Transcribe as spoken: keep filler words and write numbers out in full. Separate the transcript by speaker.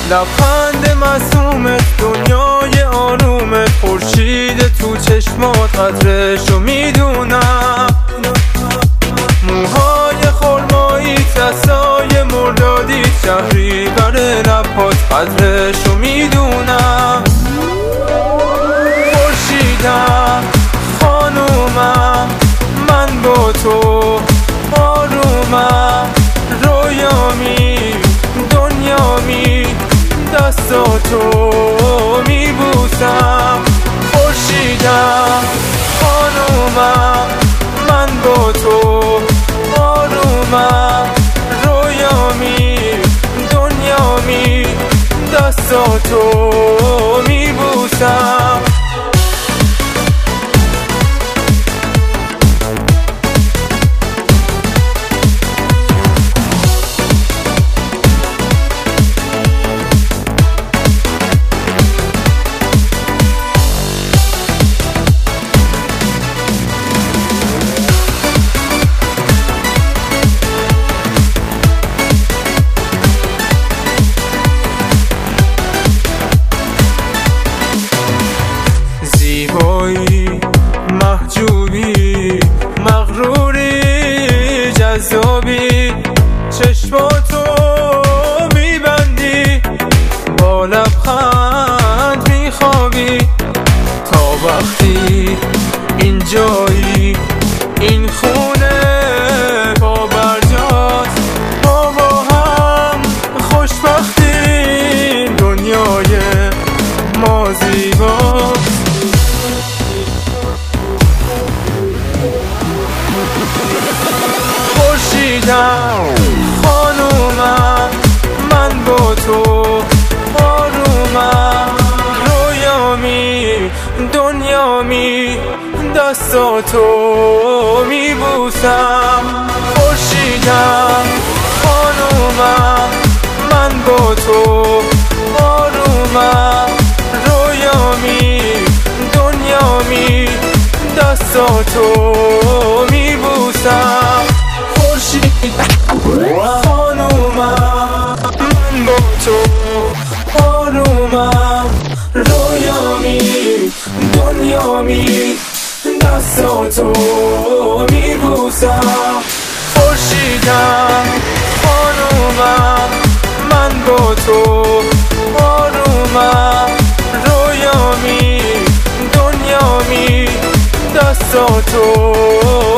Speaker 1: لبخند معصومت، دنیای آرومت، خورشید تو چشمات، قدرشو میدونم. موهای خرمایی، دستای مردادی، شهری بر لبات، قدرشو میدونم. خورشیدم، خانومم، من با تو آرومم، رویامی، دنیامی، دستاتو میبوسم. خورشیدم، خانومم، من با تو آرومم، رویامی، دنیامی، دستاتو میبوسم. زیبایی، محجوبی، مغروری، جذابی، چشماتو میبندی، با لبخند میخوابی. تا وقتی اینجایی، این خونه پا برجاست، ما با هم خوشبختیم، دنیای ما زیباست. خورشیدم، خانومم، من با تو آرومم، رویامی، دنیامی، دستاتو میبوسم. خورشیدم، خانومم، من با تو آرومم، رویامی، دنیامی، دستاتو میبوسم. خانومم، من با تو آرومم، رویامی، دنیامی، دستاتو میبوسم. خورشیدم، خانومم، من با تو آرومم، رویامی، دنیامی، دستاتو